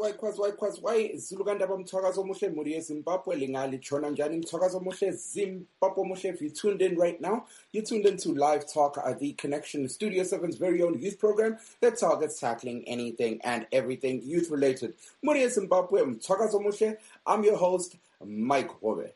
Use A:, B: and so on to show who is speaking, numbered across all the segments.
A: Why Zulu Kandaba Mthwakazo Muhle Muri Zimbabwe lingali chona njani Mthwakazo Muhle Zimbabwe Muhle. If you tuned in right now, you tuned into Live Talk, the Connection Studio 7's very own youth program that targets tackling anything and everything youth related. Muri Zimbabwe Mthwakazo Muhle. I'm your host, Mike Hobe.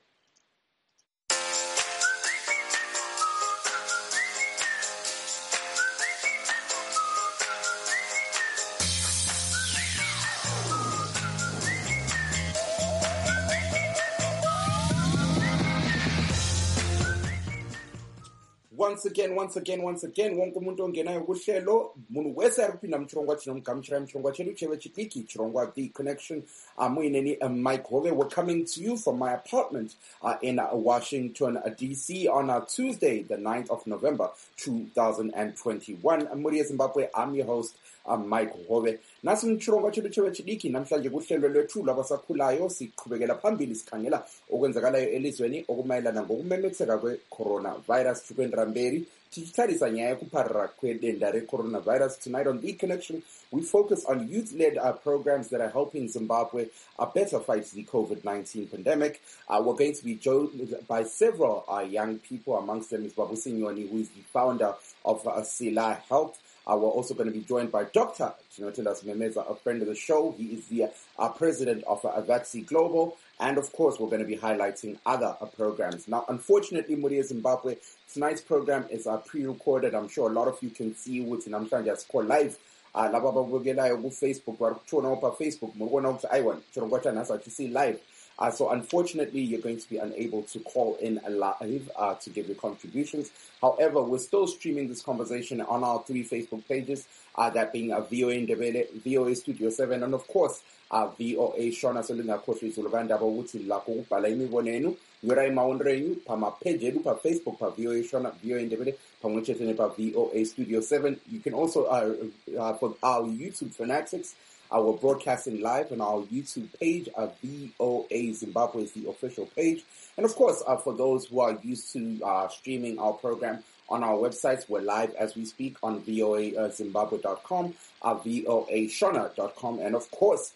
A: Once again, wonke umuntu ongenayo kuhlelo munhu wese ari kupinda muchirongwa chinomugamuchira muchirongwa chedu cheve chidiki chirongwa The Connection. Muineni Mike Hove. We're coming to you from my apartment in Washington, D.C. on Tuesday, the 9th of November, 2021. Muri Zimbabwe, I'm your host, Mike Hove. Nasi muchirongwa chedu cheve chidiki namhlanje kuhlelo lwethu labasakhulayo siqhubekela phambili sikhangela okwenzakalayo elizweni okumayelana ngokumemetheka kwe-coronavirus chukwendera mberi tichitarisa nyaya yekupararira kwedenda re-coronavirus. Tonight on The Connection, we focus on youth-led programs that are helping Zimbabwe better fight the COVID-19 pandemic. We're going to be joined by several young people, amongst them is Babu Sinyoni, who is the founder of Sila Health. We're also going to be joined by Dr. Tinotilas Memeza, a friend of the show. He is the president of Vaxi Global. And of course, we're going to be highlighting other programs. Now, unfortunately, Muri Zimbabwe, tonight's program is pre-recorded. I'm sure a lot of you can see what's in Amsterdam just call live. Facebook, live. So unfortunately, you're going to be unable to call in live to give your contributions. However, we're still streaming this conversation on our 3 Facebook pages, that being VOA Ndebele, VOA Studio 7, and of course, VOA Shona Solinga Kofi Zuluganda Bawuti Lako Upala Imibonenu, Yurai Maundrenu, Pama Page, Pa Facebook, Pa VOA Shona, VOA Ndebele, Pamuchetene Pa VOA Studio 7. You can also, for our YouTube fanatics, we're broadcasting live on our YouTube page. VOA Zimbabwe is the official page. And of course, for those who are used to streaming our program on our websites, we're live as we speak on voazimbabwe.com, voashona.com, and of course,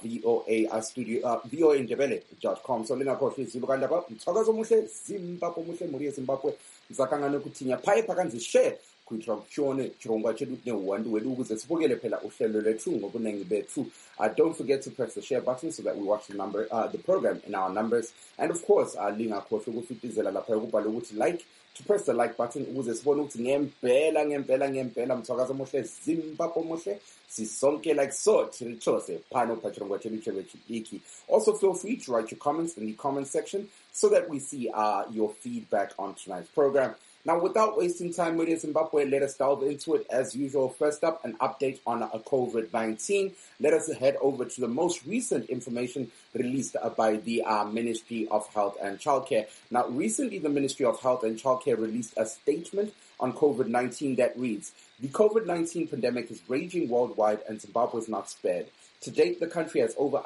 A: voaindebele.com. So linga kofi zilukandaba mthwakazo muhle Zimbabwe muhle muri Zimbabwe mzakangana kutinya phaye phakanzi share kuitira kuchione chirongwa chedu neuwandu wedu ukuze sibukele phela uhlelo lwethu ngobunengi bethu. Don't forget to press the share button so that we watch the program in our numbers. And of course, linga khohle ukufitizela lapha ukubhala ukuthi like, to press the like button ukuze sibone ukuthi ngempela mthwakazo muhle Zimbabwe muhle sisonke like so trichose phano pachirongwa chedu cheve chidiki. Also feel free to write your comments in the comment section so that we see your feedback on tonight's program. Now, without wasting time with Zimbabwe, let us delve into it as usual. First up, an update on COVID-19. Let us head over to the most recent information released by the Ministry of Health and Childcare. Now, recently, the Ministry of Health and Childcare released a statement on COVID-19 that reads, the COVID-19 pandemic is raging worldwide and Zimbabwe is not spared. To date, the country has over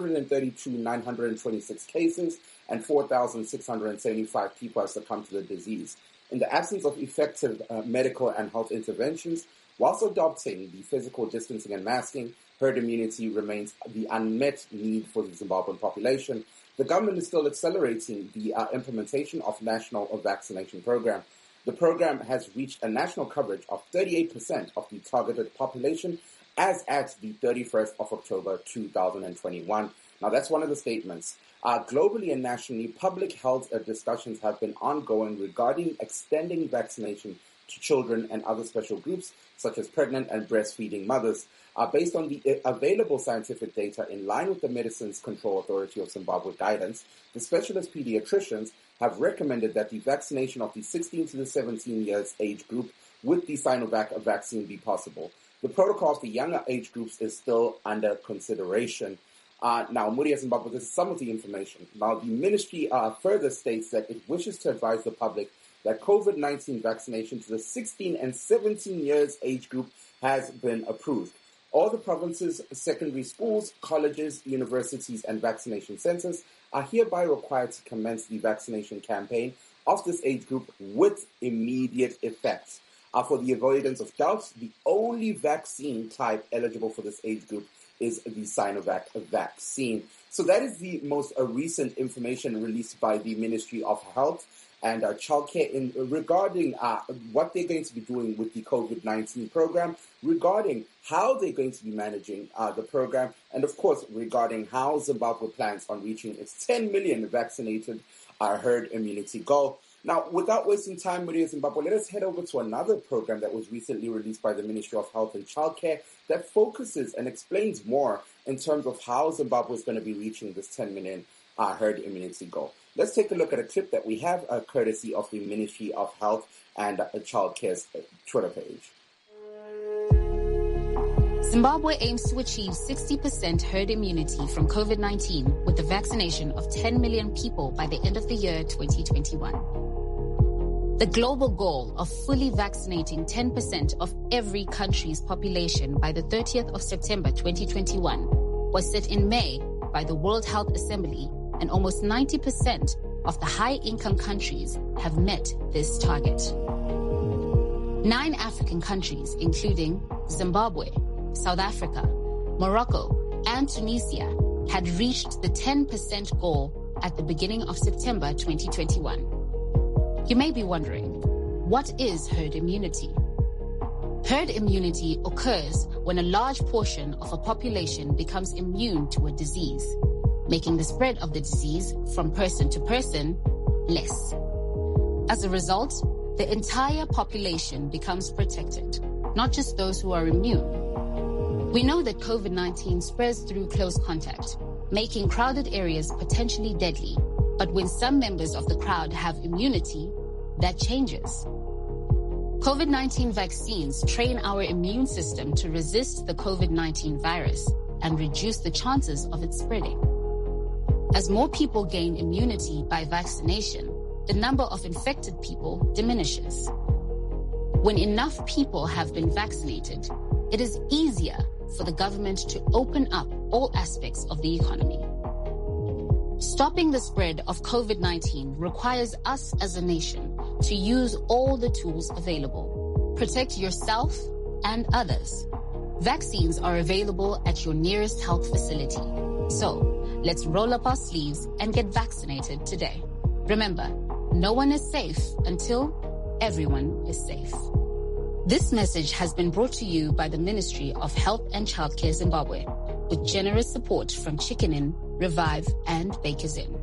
A: 132,926 cases and 4,675 people have succumbed to the disease. In the absence of effective medical and health interventions, whilst adopting the physical distancing and masking, herd immunity remains the unmet need for the Zimbabwean population. The government is still accelerating the implementation of national vaccination program. The program has reached a national coverage of 38% of the targeted population as at the 31st of October 2021. Now, that's one of the statements. Globally and nationally, public health discussions have been ongoing regarding extending vaccination to children and other special groups, such as pregnant and breastfeeding mothers. Based on the available scientific data in line with the Medicines Control Authority of Zimbabwe guidance, the specialist pediatricians have recommended that the vaccination of the 16 to the 17 years age group with the Sinovac vaccine be possible. The protocol of the younger age groups is still under consideration. Now, Muri Zimbabwe, this is some of the information. Now, the ministry further states that it wishes to advise the public that COVID-19 vaccination to the 16 and 17 years age group has been approved. All the provinces, secondary schools, colleges, universities, and vaccination centers are hereby required to commence the vaccination campaign of this age group with immediate effect. For the avoidance of doubt, the only vaccine type eligible for this age group is the Sinovac vaccine. So that is the most recent information released by the Ministry of Health and Childcare regarding what they're going to be doing with the COVID-19 program, regarding how they're going to be managing the program, and of course regarding how Zimbabwe plans on reaching its 10 million vaccinated herd immunity goal. Now, without wasting time, Maria Zimbabwe, let us head over to another program that was recently released by the Ministry of Health and Childcare that focuses and explains more in terms of how Zimbabwe is going to be reaching this 10 million herd immunity goal. Let's take a look at a clip that we have courtesy of the Ministry of Health and Childcare's Twitter page.
B: Zimbabwe aims to achieve 60% herd immunity from COVID-19 with the vaccination of 10 million people by the end of the year 2021. The global goal of fully vaccinating 10% of every country's population by the 30th of September 2021 was set in May by the World Health Assembly, and almost 90% of the high-income countries have met this target. 9 African countries, including Zimbabwe, South Africa, Morocco, and Tunisia, had reached the 10% goal at the beginning of September 2021. You may be wondering, what is herd immunity? Herd immunity occurs when a large portion of a population becomes immune to a disease, making the spread of the disease from person to person less. As a result, the entire population becomes protected, not just those who are immune. We know that COVID-19 spreads through close contact, making crowded areas potentially deadly. But when some members of the crowd have immunity, that changes. COVID-19 vaccines train our immune system to resist the COVID-19 virus and reduce the chances of it spreading. As more people gain immunity by vaccination, the number of infected people diminishes. When enough people have been vaccinated, it is easier for the government to open up all aspects of the economy. Stopping the spread of COVID-19 requires us as a nation to use all the tools available. Protect yourself and others. Vaccines are available at your nearest health facility. So, let's roll up our sleeves and get vaccinated today. Remember, no one is safe until everyone is safe. This message has been brought to you by the Ministry of Health and Childcare Zimbabwe, with generous support from Chicken Inn, Revive, and Bakers Inn.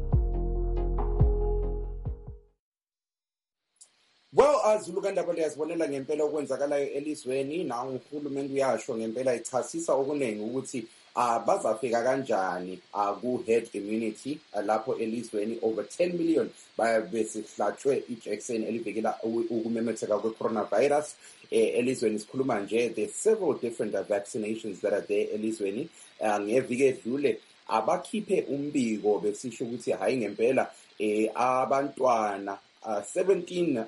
A: Well, Zulukandaba liyazibonela ngempela okwenzakalayo elizweni, na uhulumeni uyasho ngempela ichasisa okuningi ukuthi bazafika kanjani ku-herd immunity lapho elizweni over 10 million besihlatshwe ijekiseni elivikela ukumemetheka kwe-coronavirus. Elizweni sikhuluma nje, there's several different vaccinations that are there elizweni. Ngeviki edlule abakhiphe umbiko besisho ukuthi hayi ngempela abantwana 16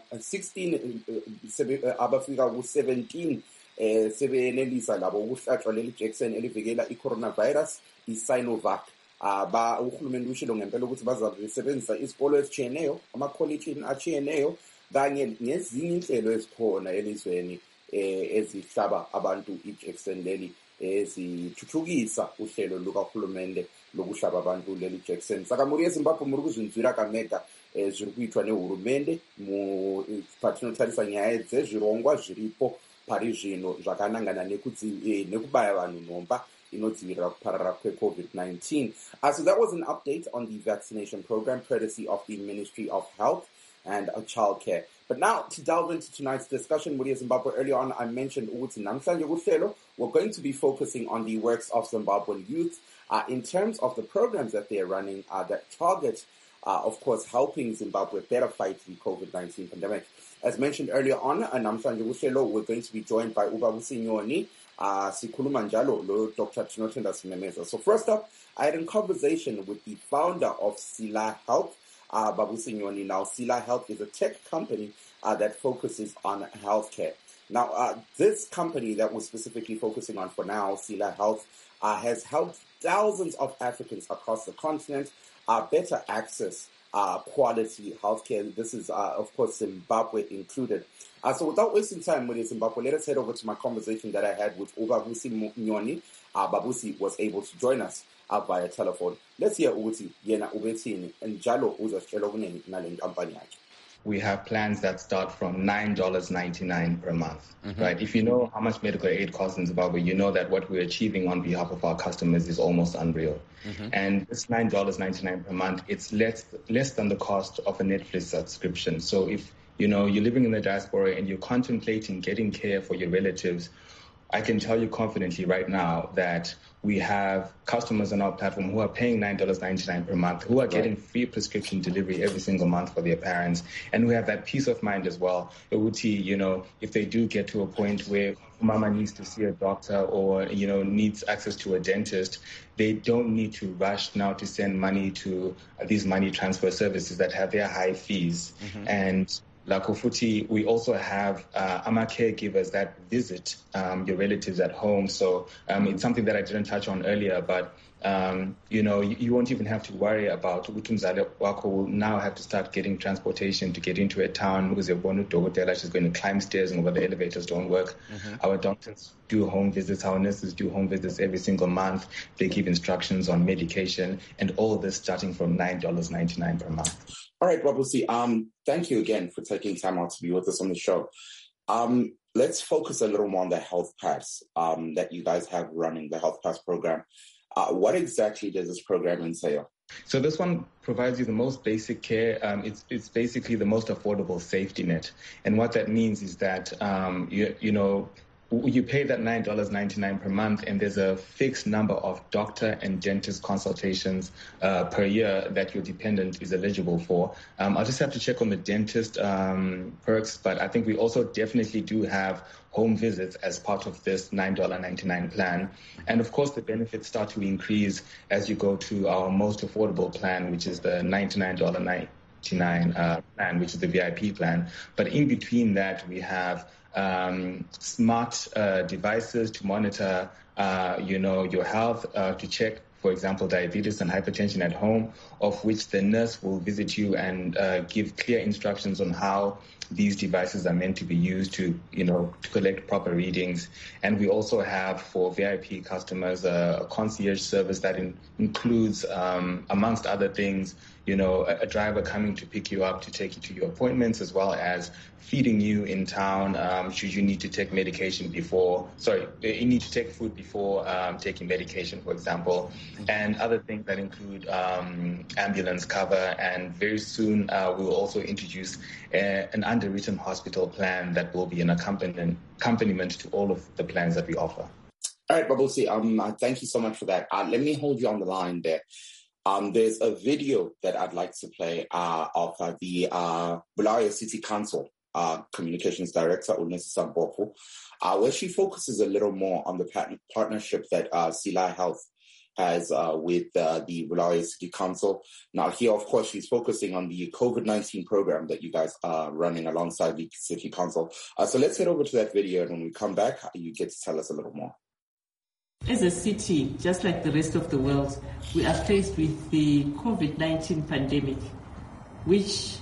A: abafika ku-17 sebenelisa labo ukuhlatshwa leli jekiseni elivikela i-coronavirus, i-Sinovac. Uhulumeni ushilo ngempela ukuthi bazasebenzisa isikolo ezitshiyeneyo, amakholeji atshiyeneyo, kanye nezinye inhlelo ezikhona elizweni ezihlaba abantu ijekiseni leli, ezithuthukisa uhlelo lukahulumende lokuhlaba abantu leli jekiseni. Saka muri eZimbabwe muri kuzvinzwira kamega zviri kuitwa nehurumende patinotarisa nyaya dzezvirongwa zviripo pari zvino zvakanangana nekubaya vanhu nhomba inodzivirira kuparara kwe-COVID-19. So that was an update on the vaccination program courtesy of the Ministry of Health and Childcare. But now, to delve into tonight's discussion, Maria Zimbabwe, earlier on I mentioned ukuthi namhlanje kuhlelo we're going to be focusing on the works of Zimbabwean youth in terms of the programs that they're running that target, of course, helping Zimbabwe better fight the COVID-19 pandemic. As mentioned earlier on, namhlanje kuhlelo we're going to be joined by Ubaba Sinyoni, sikhuluma njalo lo Dr. Tinotenda Simemeza. So first up, I had a conversation with the founder of Sila Health, Babu Sinyoni. Now, Sila Health is a tech company that focuses on healthcare. Now, this company that we're specifically focusing on for now, Sila Health, has helped thousands of Africans across the continent better access quality healthcare. This is, of course, Zimbabwe included. So without wasting time with Zimbabwe, let us head over to my conversation that I had with Ubabusi Nyoni. Babusi was able to join us via telephone. Let's hear Ubuti, Yena Ubetini, and Jalo Uzashelovne Nalin Company.
C: We have plans that start from $9.99 per month, right? If you know how much medical aid costs in Zimbabwe, you know that what we're achieving on behalf of our customers is almost unreal. And it's $9.99 per month. It's less than the cost of a Netflix subscription. So if you're living in the diaspora and you're contemplating getting care for your relatives, I can tell you confidently right now that we have customers on our platform who are paying $9.99 per month, who are getting free prescription delivery every single month for their parents. And we have that peace of mind as well. If they do get to a point where mama needs to see a doctor or, needs access to a dentist, they don't need to rush now to send money to these money transfer services that have their high fees. And Lakofuti, we also have AMA caregivers that visit your relatives at home. So it's something that I didn't touch on earlier, but you won't even have to worry about Utumzale Wako will now have to start getting transportation to get into a town. She's going to climb stairs and where the elevators don't work. Our doctors do home visits. Our nurses do home visits every single month. They give instructions on medication, and all this starting from $9.99 per month.
A: All right, Babusi, thank you again for taking time out to be with us on the show. Let's focus a little more on the Health Pass that you guys have running, the Health Pass program. What exactly does this program entail?
C: So this one provides you the most basic care. It's basically the most affordable safety net. And what that means is that, you pay that $9.99 per month, and there's a fixed number of doctor and dentist consultations per year that your dependent is eligible for. I'll just have to check on the dentist perks, but I think we also definitely do have home visits as part of this $9.99 plan. And of course, the benefits start to increase as you go to our most affordable plan, which is the $99.99 plan, which is the VIP plan. But in between that, we have smart devices to monitor, your health, to check, for example, diabetes and hypertension at home, of which the nurse will visit you and give clear instructions on how these devices are meant to be used to collect proper readings. And we also have, for VIP customers, a concierge service that includes, amongst other things, a driver coming to pick you up to take you to your appointments, as well as feeding you in town should you need to take medication you need to take food before taking medication, for example, and other things that include ambulance cover. And very soon we will also introduce an underwritten hospital plan that will be an accompaniment to all of the plans that we offer.
A: All right, Babusi, thank you so much for that. Let me hold you on the line there. There's a video that I'd like to play of the Bulawayo City Council Communications Director, Unesi Sambofu, where she focuses a little more on the partnership that Sila Health has with the Bulawayo City Council. Now here, of course, she's focusing on the COVID-19 program that you guys are running alongside the City Council. So let's head over to that video, and when we come back, you get to tell us a little more.
D: As a city, just like the rest of the world, we are faced with the COVID-19 pandemic, which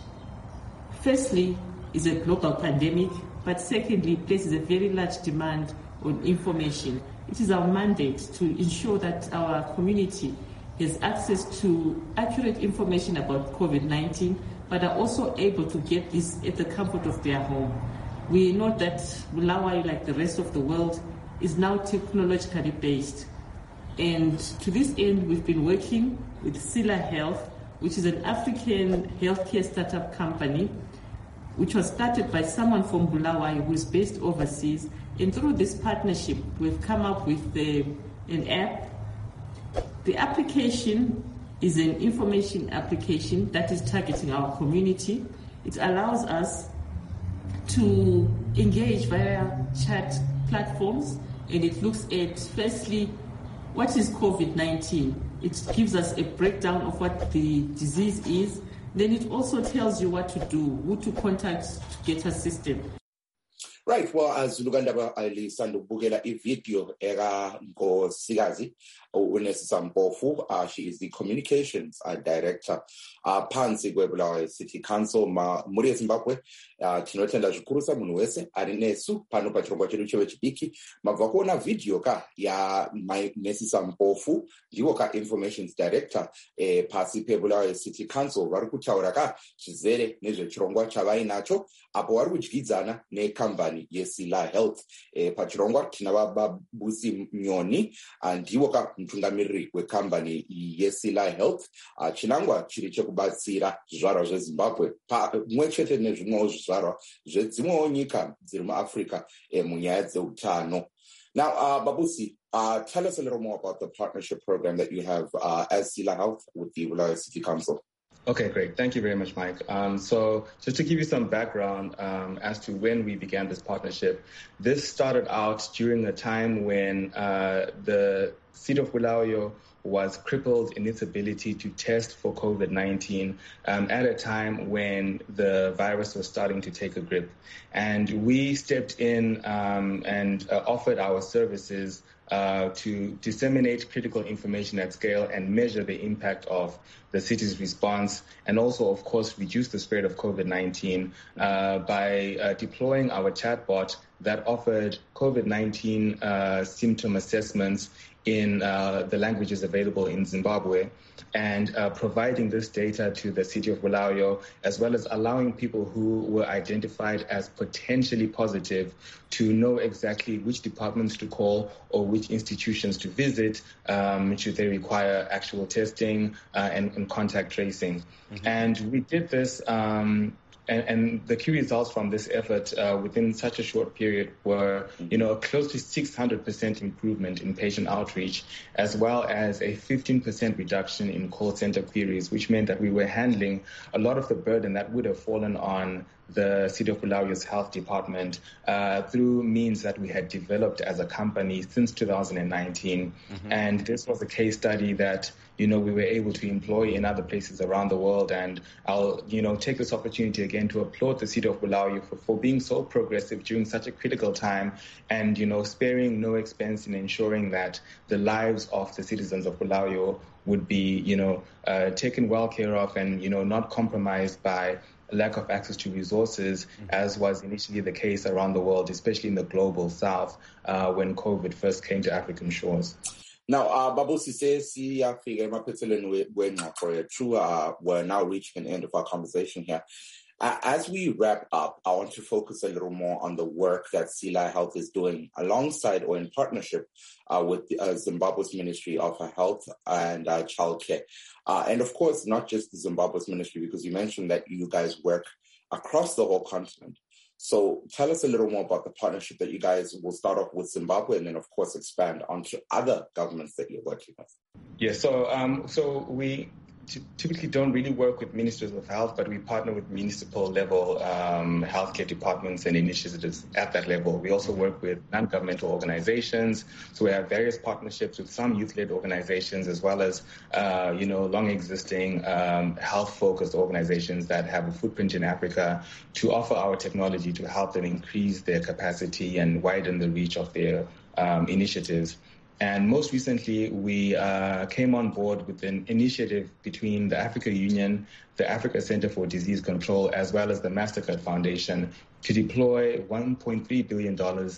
D: firstly is a global pandemic, but secondly places a very large demand on information. It is our mandate to ensure that our community has access to accurate information about COVID-19, but are also able to get this at the comfort of their home. We know that Bulawayo, like the rest of the world, is now technologically based. And to this end, we've been working with Sila Health, which is an African healthcare startup company, which was started by someone from Bulawayo who is based overseas. And through this partnership, we've come up with an app. The application is an information application that is targeting our community. It allows us to engage via chat platforms, and it looks at, firstly, what is COVID-19? It gives us a breakdown of what the disease is. Then it also tells you what to do, who to contact to get assistance.
A: Right, well, as Lugandaba alisanda ukubukela ivideo eka nkosikazi uNesisa Mpofu, she is the communications director phansi kweBulawayo City Council muri yeZimbabwe. Tinotenda zvikuru munhu wese ari nesu pano pachirongwa chedu chevechidiki mabva kuona video ya Nesisa Mpofu, ndiwo informations director pasi peBulawayo City Council. Vari kutaura zvizere nezvechirongwa chavainacho apo vari kudyidzana nekambani yeSila Health. Pachirongwa tina Babusi Mnyoni ndiwo mutungamiriri wekambani yeSila Health, chinangwa chiri chekubatsira zvizvarwa zveZimbabwe pamwe chete nezvimwewo zvizvarwa zvedzimwewo nyika dziri muAfrica munyaya dzeutano. Now, Babusi, tell us a little more about the partnership program that you have as Sila Health with the Bulawayo City Council.
C: Okay, great. Thank you very much, Mike. So just to give you some background as to when we began this partnership, this started out during a time when the city of Bulawayo was crippled in its ability to test for COVID-19 at a time when the virus was starting to take a grip. And we stepped in and offered our services to disseminate critical information at scale and measure the impact of the city's response, and also, of course, reduce the spread of COVID-19 by deploying our chatbot that offered COVID-19 symptom assessments in the languages available in Zimbabwe, and providing this data to the city of Bulawayo, as well as allowing people who were identified as potentially positive to know exactly which departments to call or which institutions to visit should they require actual testing and contact tracing. Mm-hmm. And we did this and the key results from this effort within such a short period were, close to 600% improvement in patient outreach, as well as a 15% reduction in call center queries, which meant that we were handling a lot of the burden that would have fallen on the City of Bulawayo's health department through means that we had developed as a company since 2019. Mm-hmm. And this was a case study that we were able to employ in other places around the world. And I'll, take this opportunity again to applaud the City of Bulawayo for being so progressive during such a critical time and, sparing no expense in ensuring that the lives of the citizens of Bulawayo would be, taken well care of and, not compromised by lack of access to resources, as was initially the case around the world, especially in the global south, when COVID first came to African shores.
A: Now, Babusi says, we're now reaching an end of our conversation here. As we wrap up, I want to focus a little more on the work that Sila Health is doing alongside or in partnership with Zimbabwe's Ministry of Health and Childcare. And of course, not just the Zimbabwe's ministry, because you mentioned that you guys work across the whole continent. So tell us a little more about the partnership that you guys will start off with Zimbabwe and then, of course, expand onto other governments that you're working with.
C: Yeah, so we typically don't really work with ministers of health, but we partner with municipal level healthcare departments and initiatives at that level. We also work with non-governmental organizations. So we have various partnerships with some youth-led organizations, as well as, long existing health-focused organizations that have a footprint in Africa to offer our technology to help them increase their capacity and widen the reach of their initiatives. And most recently, we came on board with an initiative between the Africa Union, the Africa Center for Disease Control, as well as the MasterCard Foundation to deploy $1.3 billion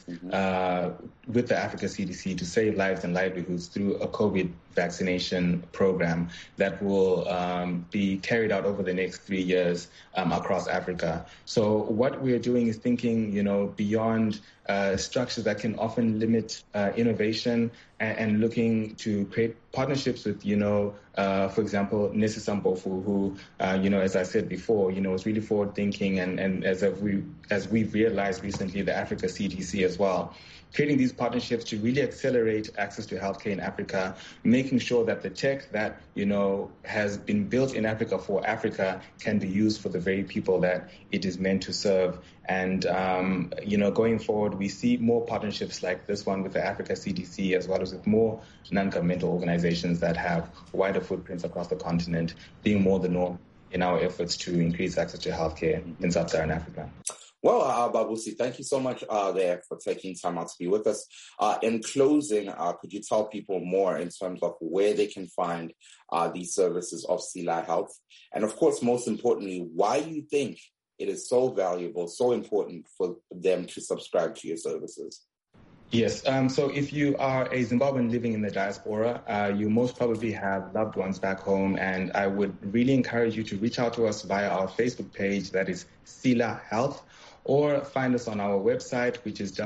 C: with the Africa CDC to save lives and livelihoods through a COVID vaccination program that will be carried out over the next 3 years across Africa. So what we're doing is thinking, beyond structures that can often limit innovation and looking to create partnerships with, for example, Nesisa Mpofu, who, as I said before, is really forward-thinking, and as we've realized recently, the Africa CDC as well, creating these partnerships to really accelerate access to healthcare in Africa, making sure that the tech that, has been built in Africa for Africa can be used for the very people that it is meant to serve. And, going forward, we see more partnerships like this one with the Africa CDC, as well as with more non-governmental organizations that have wider footprints across the continent, being more the norm in our efforts to increase access to healthcare in sub-Saharan Africa.
A: Well, Babusi, thank you so much there for taking time out to be with us. In closing, could you tell people more in terms of where they can find these services of Sila Health? And of course, most importantly, why you think it is so valuable, so important for them to subscribe to your services?
C: Yes. So if you are a Zimbabwean living in the diaspora, you most probably have loved ones back home. And I would really encourage you to reach out to us via our Facebook page, that is Sila Health, or find us on our website, which is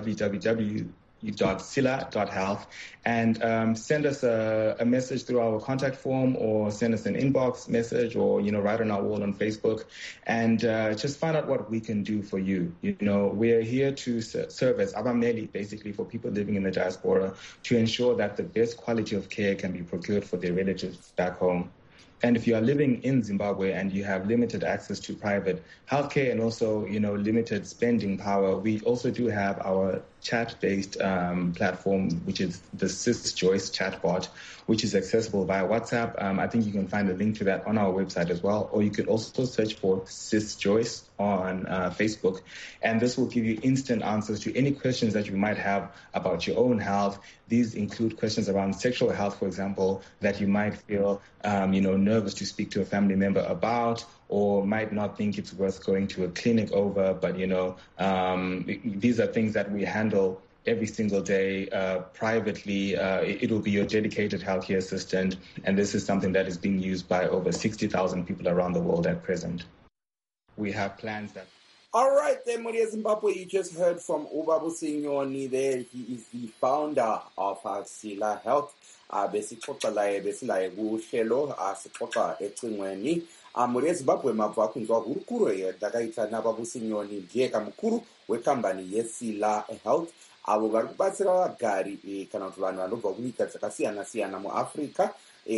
C: www.sila.health, and send us a message through our contact form, or send us an inbox message, or write on our wall on Facebook, and just find out what we can do for you. We're here to serve as abameli, basically, for people living in the diaspora, to ensure that the best quality of care can be procured for their relatives back home. And if you are living in Zimbabwe and you have limited access to private healthcare and also, limited spending power, we also do have our chat-based platform, which is the SysJoyce chatbot, which is accessible via WhatsApp. I think you can find a link to that on our website as well, or you could also search for SysJoyce on Facebook, and this will give you instant answers to any questions that you might have about your own health. These include questions around sexual health, for example, that you might feel, nervous to speak to a family member about, or might not think it's worth going to a clinic over. But, these are things that we handle every single day privately. It will be your dedicated healthcare assistant, and this is something that is being used by over 60,000 people around the world at present. We have plans that...
A: All right, then, Muria Zimbabwe, you just heard from Ubabusi Nyoni there. He is the founder of Sila Health. Besixoxa laye besilaye kuhlelo asixoxa ecingweni. Muria Zimbabwe mabva kunzwa hurukuro yadakaita naBabusi Nyoni ndiye kamukuru wekambani yeSila Health. Avo vari kubatsira vagari kana kuti vanhu vanobva kunyika dzakasiyana-siyana muAfrica,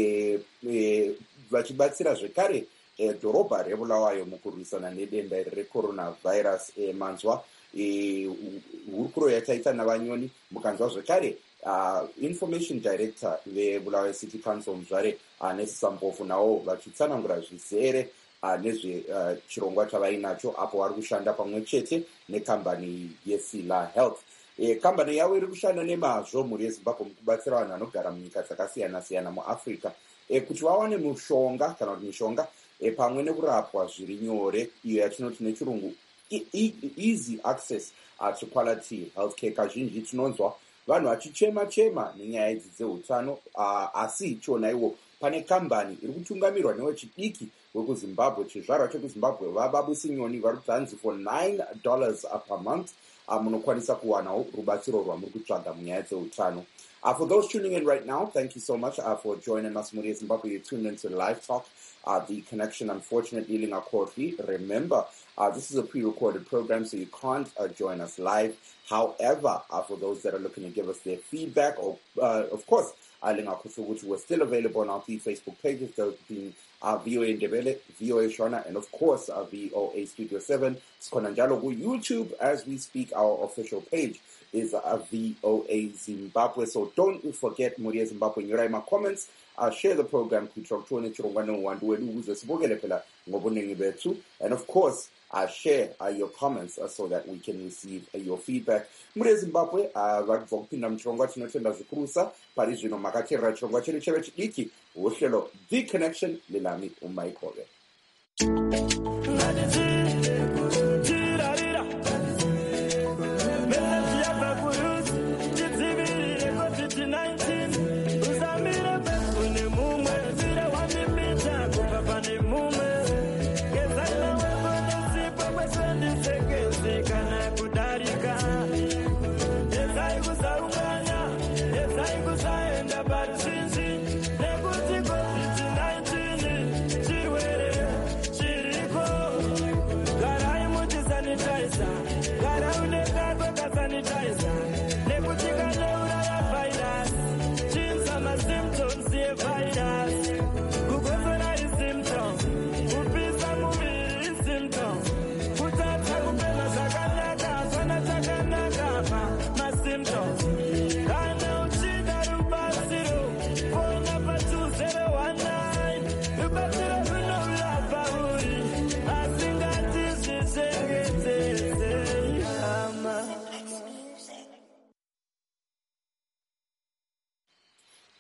A: vachibatsira zvekare dhorobha reBulawayo mukurwisana nedenda recoronavirus. Manzwa hurukuro yataita naVanyoni, mukanzwa zvekare information director veBulawayo City Council Mzvare neSampofu nawo vachitsanangura zvizere nezvechirongwa chavainacho apo vari kushanda pamwe chete nekambani yeSila Health. Kambani yavo iri kushanda nemazvo muri yeZimbabwe mukubatsira vanhu vanogara munyika dzakasiyana-siyana muAfrica kuti vawane mushonga kana kuti mishonga pamwe nekurapwa zviri nyore, iyo yatinoti nechirungu easy access to quality healthcare. Kazhinji tinonzwa vanhu vachichema-chema nenyaya idzi dzeutano, asi chonaiwo pane kambani iri kutungamirwa newechidiki wekuZimbabwe, chizvarwa chekuZimbabwe, vaBabusi Nyoni, vari kuti hanzi for $9 per month munokwanisa kuwanawo rubatsiro rwamuri kutsvaga munyaya dzeutano. For those tuning in right now, thank you so much for joining us. Muria Zimbabwe, you tuned into Live Talk. The connection, unfortunately, Linga Kortli. Remember, this is a pre-recorded program, so you can't join us live. However, for those that are looking to give us their feedback, or of course, Linga Kortli, which was still available on our three Facebook pages, those being VOA Ndebele, VOA Shona, and of course, VOA Studio 7. Skonanjalo YouTube, as we speak, our official page is VOA Zimbabwe. So don't forget, Muria Zimbabwe, you write my comments, share the program, and of course, share your comments so that we can receive your feedback. Muria Zimbabwe, vakupinda muchirongwa chinotenda zvikurusa pari zvino makateerera chirongwa chedu cheve chidiki wohlelo The Connection Lilami Umaikove.
E: Asingati zvichengete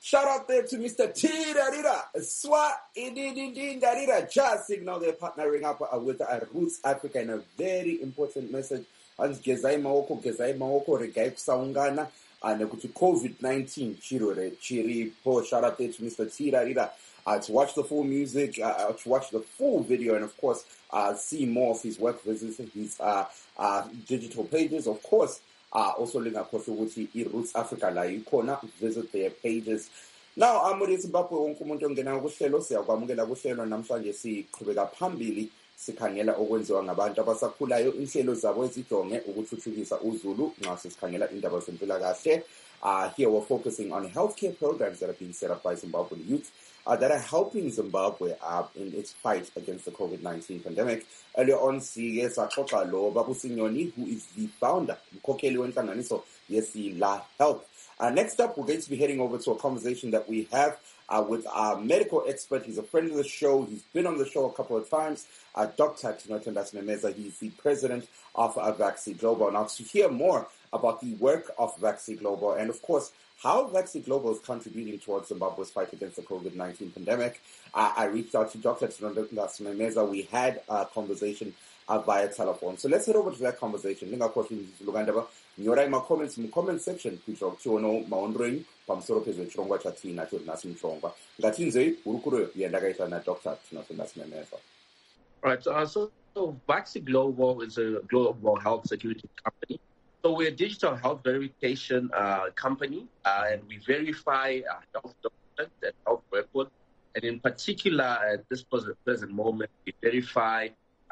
A: Shout out there to Mr. Tirarira, Swa Ididindarira, Just Signal. They're partnering up with Roots Africa in a very important message. As Gezai Maoko, Regai Saungana, and COVID-19, Chiripo. Shout out there to Mr. Tirarira. To watch the full music, to watch the full video, and of course, see more of his work, visit his digital pages. Of course, also link across the Roots Africa la ikona, visit their pages. Now, muri Zimbabwe wonke umuntu ongena kuhlelo siyakwamukela kuhlelo namhlanje siqhubeka phambili sikhangela okwenziwa ngabantu abasakhulayo inhlelo zabo ezijonge ukuthuthukisa uZulu nxa sikhangela indaba zempilakahle. Here we're focusing on healthcare programs that have been set up by Zimbabwean youth that are helping Zimbabwe in its fight against the COVID-19 pandemic. Earlier on, saxoxa lo Babu Sinyoni, who is the founder, mkhokheli wenhlanganiso yesiLa Health. Next up, we're going to be heading over to a conversation that we have with our medical expert. He's a friend of the show. He's been on the show a couple of times. Dr. Tinothendas Memeza. He's the president of Vaccine Global. Now, to hear more about the work of Vaccine Global and, of course, how Vaccine Global is contributing towards Zimbabwe's fight against the COVID-19 pandemic, I reached out to Dr. Tinothendas Memeza. We had a conversation via telephone. So let's head over to that conversation. Nyora ima comments mu comment section kuitira kuti ono maondroing pamusoro pezvechirongwa chatinacho nhasi muchirongwa ngatinzei hurukuro yandakaita naDr. Tinothendas Memeza.
E: Right. So Vaccine Global is a global health security company. So we're a digital health verification company, and we verify health documents and health records. And in particular, at this present moment, we verify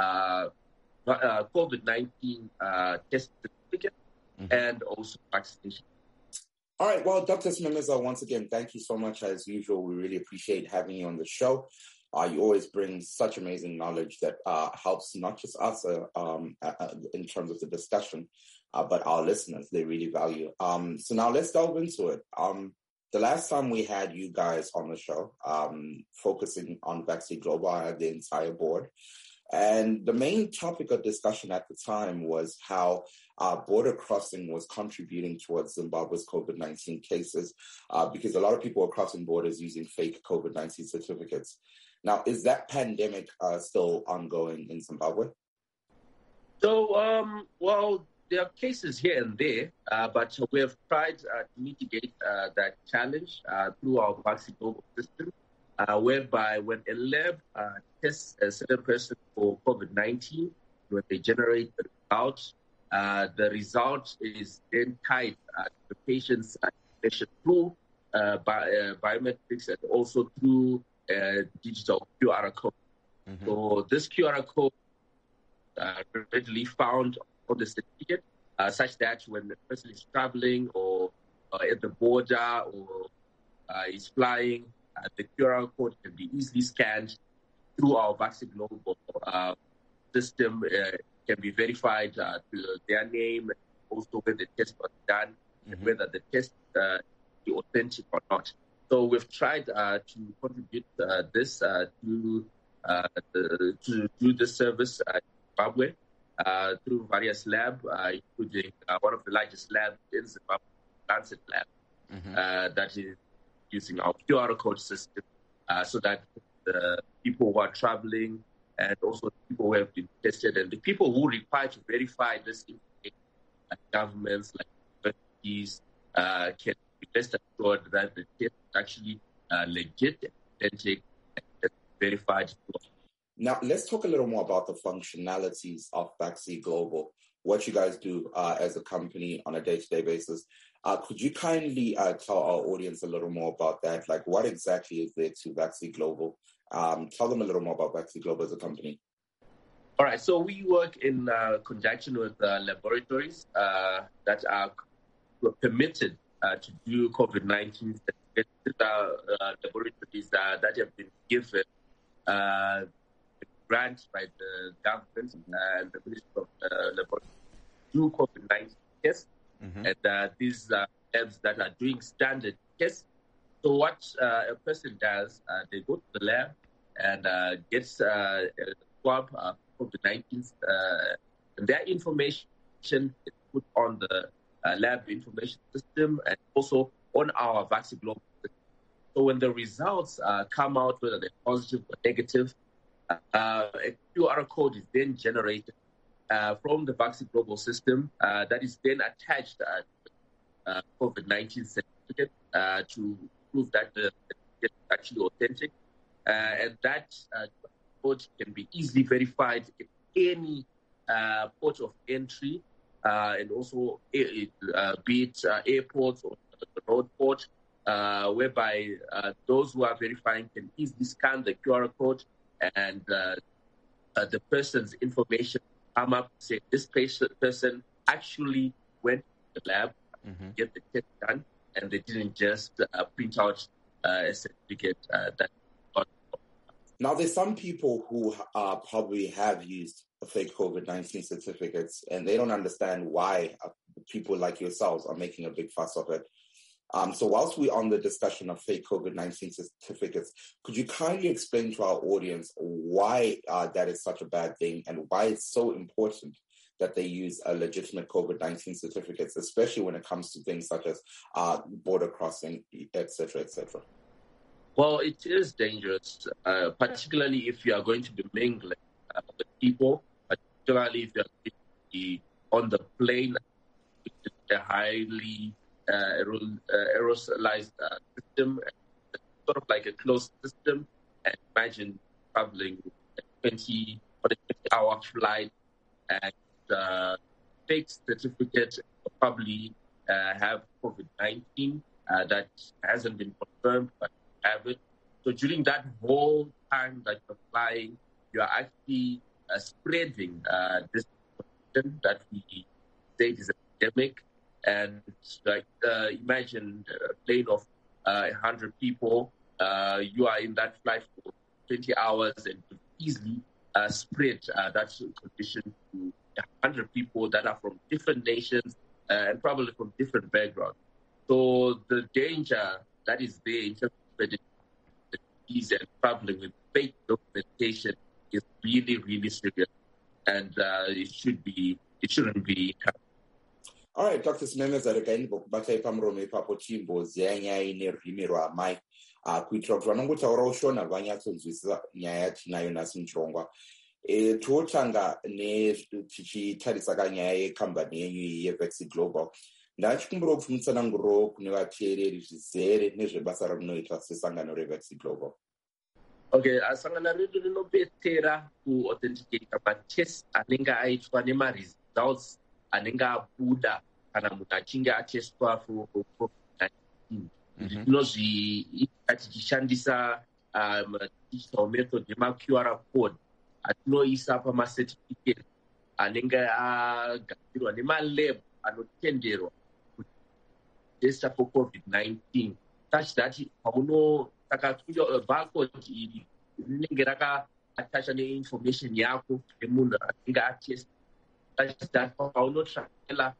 E: COVID-19 test certificates and also vaccination.
A: All right. Well, Dr. Memeza, once again, thank you so much. As usual, we really appreciate having you on the show. You always bring such amazing knowledge that helps not just us in terms of the discussion, but our listeners. They really value. So now let's delve into it. The last time we had you guys on the show, focusing on Vaccine Global, I had the entire board. And the main topic of discussion at the time was how border crossing was contributing towards Zimbabwe's COVID-19 cases, because a lot of people are crossing borders using fake COVID-19 certificates. Now, is that pandemic still ongoing in Zimbabwe?
E: So, well, there are cases here and there, but we have tried to mitigate that challenge through our Vaccine Global system, whereby when a lab tests a certain person for COVID-19, when they generate the result is then tied to the patient's information through biometrics and also through digital QR code. Mm-hmm. So this QR code readily found on the certificate, such that when the person is traveling or at the border or is flying, the QR code can be easily scanned through our Vaccine Global system. Can be verified to their name, and also when the test was done, and whether the test is authentic or not. So we've tried to contribute this to do this service in Zimbabwe through various labs, including one of the largest labs in Zimbabwe, Lancet Lab, that is using our QR code system, so that the people who are traveling and also people who have been tested and the people who require to verify this information, like governments, like universities, can be best assured that the test is actually legit, authentic, and verified.
A: Now, let's talk a little more about the functionalities of Vaccine Global, what you guys do as a company on a day-to-day basis. Could you kindly tell our audience a little more about that? Like, what exactly is there to Vaccine Global? Tell them a little more about Vaccine Global as a company.
E: All right. So we work in conjunction with laboratories that are permitted to do COVID-19 laboratories that have been given grants by the government and the Ministry of Laboratory to do COVID-19 tests. And these labs that are doing standard tests. So what a person does, they go to the lab and gets a swab COVID-19, and their information is put on the lab information system and also on our Vaccine Global system. So when the results come out, whether they're positive or negative, a QR code is then generated from the Vaccine Global system that is then attached to COVID-19 certificate to prove that the certificate is actually authentic. And that code can be easily verified in any port of entry, and also be it airports or the road port, whereby those who are verifying can easily scan the QR code and the person's information come up, say this person actually went to the lab, get the test done, and they didn't just print out a certificate that.
A: Now, there's some people who probably have used fake COVID-19 certificates, and they don't understand why people like yourselves are making a big fuss of it. So whilst we're on the discussion of fake COVID-19 certificates, could you kindly explain to our audience why that is such a bad thing and why it's so important that they use legitimate COVID-19 certificates, especially when it comes to things such as border crossing, et cetera, et cetera?
E: Well, it is dangerous, particularly if you are going to be mingling with people, particularly if you are going to be on the plane, which is a highly aerosolized system, sort of like a closed system. And imagine traveling a 20-hour flight and fake certificate probably have COVID-19 that hasn't been confirmed, but have it. So during that whole time that you're flying, you are actually spreading this condition that we say is a pandemic. And like imagine a plane of 100 people, you are in that flight for 20 hours and you easily spread that condition to 100 people that are from different nations and probably from different backgrounds. So the danger that is there in terms of spreading the disease and traveling with fake documentation is really, really serious, and it shouldn't be.
A: All right, Dr. Simemeza, regaini bokubata ipamuromo ipapo chimbozi yanyaya ine rurimi rwamai kuitira kuti vanongotaura ushona vanyatsonzwisisa nyaya yatinayo nhasi muchirongwa. Totanga tichitarisa kanyaya yekambani yenyu yeVaccine Global. Ndachikumbira kuti mutsananguriro kune vateereri zvizere nezvebasa ramunoita sesangano reVaccine Global.
E: Okay, sangano redu rinobetsera kuauthenticate matests anenge aitwa nemaresults anenge abuda kana munhu achinge atestwa for COVID-19. Tinozviita tichishandisa digital method yemaQR code atinoisa pamacertificate anenge agadzirwa nemalab anotenderwa kutesta for COVID-19, such that saka barcode iri rinenge rakaatacha neinformation yako yemunhu anenge atesta, such that paunotraela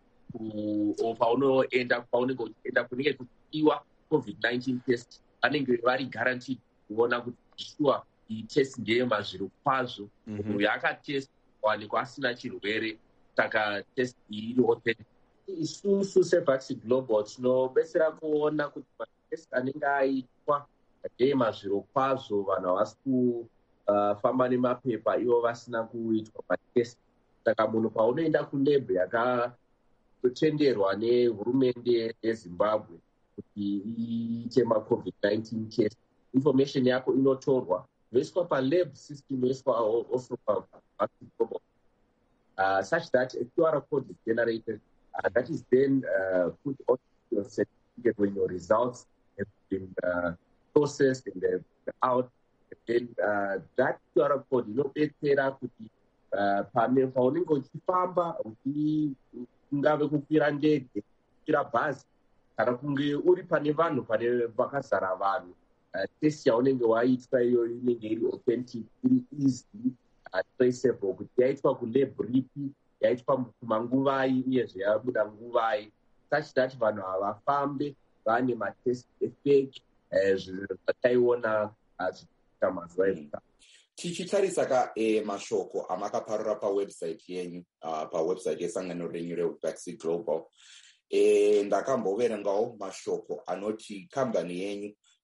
E: paunoenda kwaunenge uchienda kunenge kuchiiwa COVID-19 test, vanenge vari guaranteed kuona kuti sure iyi test ndeyemazviro kwazvo, munhu yakatest wanikwa asina chirwere, saka test iyi iri authentic. Isusu seVaccine Global tinobetsera kuona kuti matest anenge aitwa ndeyemazviro kwazvo, vanhu havasi kufamba nemapepa ivo vasina kuitwa matest. Saka munhu paunoenda kulab yakatenderwa nehurumende yeZimbabwe kuti iite maCovid-19 test, information yako inotorwa yoiswa palab system, yoiswa also paVaccine Global, such that a QR code is generated that is then put on your certificate when your results have been processed and they're out. And then that QR code inobetsera kuti paunenge uchifamba ungave kukwira ndege, kukwira bhazi, kana kunge uri pane vanhu pakazara vanhu, test yaunenge waitwa iyoyo inenge iri authentic, iri easily traceable, kuti yaitwa kulab ripi, yaitwa kumanguvai uyezve yabuda nguvai, such that vanhu havafambe vane matest efake zvataiona zvichiita mazuva emuka.
A: Tichitarisa mashoko amakaparura pawebsite yenyu, pawebsite yesangano renyu reVaccine Global, ndakamboverengawo mashoko anoti kambani yenyu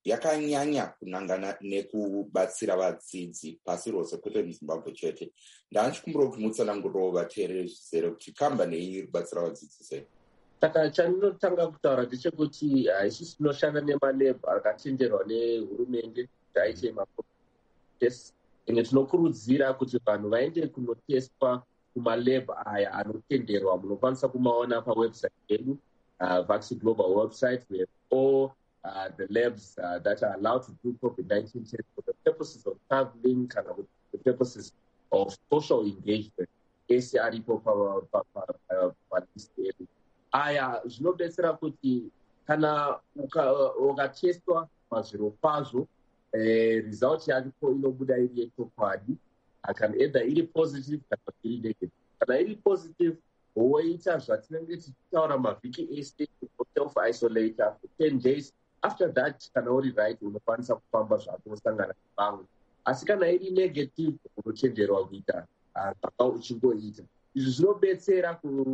A: yakanyanya kunangana nekubatsira vadzidzi pasi rose kwete muZimbabwe chete. Ndachikumbira kuti mutsananguriro vateereri zvizere kuti kambani iyi iri kubatsira vadzidzi sei.
E: Saka chandinotanga kutaura ndechekuti isusu tinoshanda nemalab akatenderwa nehurumende kuti aite matests. Imwe tinokurudzira kuti vanhu vaende kunotestwa kumalab aya anotenderwa. Munokwanisa kumaona pawebsite yedu, Vaccine Global website. We have all the labs that are allowed to do COVID-19 tests for the purposes of traveling, kind of the purposes of social engagement. ACRIPO aya zvinobetsera kuti kana ukatestwa mazviro kwazvo result yacho inobuda iri yechokwadi, kana either iri positive kana iri negative. Kana iri positive woita zvatinenge tichitaura mavhiki ese self isolate for 10 days. After that kana uri right unokwanisa kufamba zvako usangana nevamwe. Asi kana iri negative unotenderwa kuita zvaka uchingoita. Izvi zvinobetsera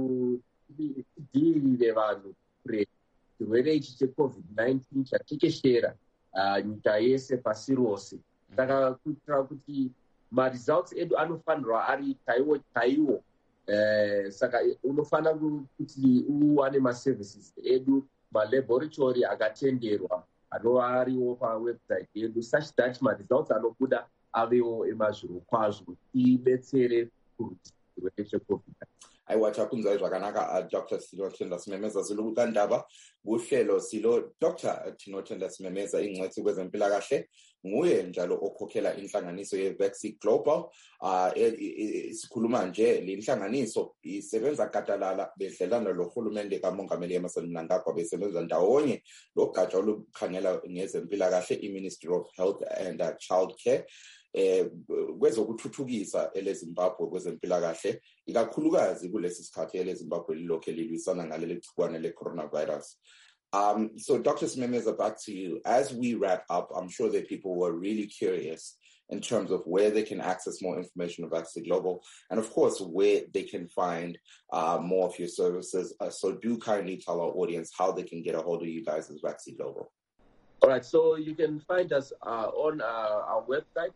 E: kudzivirire vanhu chirwere ichi cheCovid-19 chatekeshera nyika yese pasi rose. Saka kuitira kuti maresults edu anofanirwa ari chaiwo. Saka unofanira kuti uwane maservices edu, malaboratory akatenderwa anova ariwo pawebsite yedu, such that maresults anobuda avewo emazviro kwazvo ibetsere kurwisa chirwere cheCovid-19.
A: Aiwa takunzwa zvakanaka Dr. Tinotenda Simemeza zilo kandaba kuhlelo silo Dr. Tinotenda Simemeza ingcwethi kwezempilakahle nguye njalo okhokhela inhlanganiso yeVaccine Global. Sikhuluma nje le inhlanganiso isebenza gadalala bedlelana lohulumende kaMongameli Emmerson Mnangagwa besebenza ndawonye logatsha olukhangela ngezempilakahle iMinistry of Health and Child Care. Kwezokuthuthukisa eleZimbabwe kwezempilakahle ikakhulukazi kulesi sikhathi eleZimbabwe lilokhe lilwisana ngaleli gciwane le-coronavirus. So Dr. Simemeza, back to you. As we wrap up, I'm sure that people were really curious in terms of where they can access more information of Vaccine Global and of course where they can find more of your services. So do kindly tell our audience how they can get a hold of you guys as Vaccine Global.
E: All right, so you can find us on our website,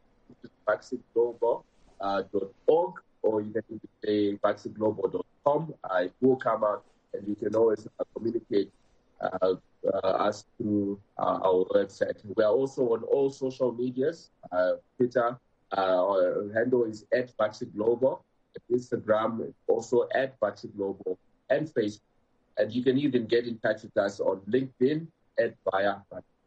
E: vaccineglobal.org, or you can say vaccineglobal.com. It will come out, and you can always communicate us through our website. We are also on all social medias. Twitter, our handle is @VaccIGlobal. Instagram also @VaccIGlobal, and Facebook. And you can even get in touch with us on LinkedIn @Via.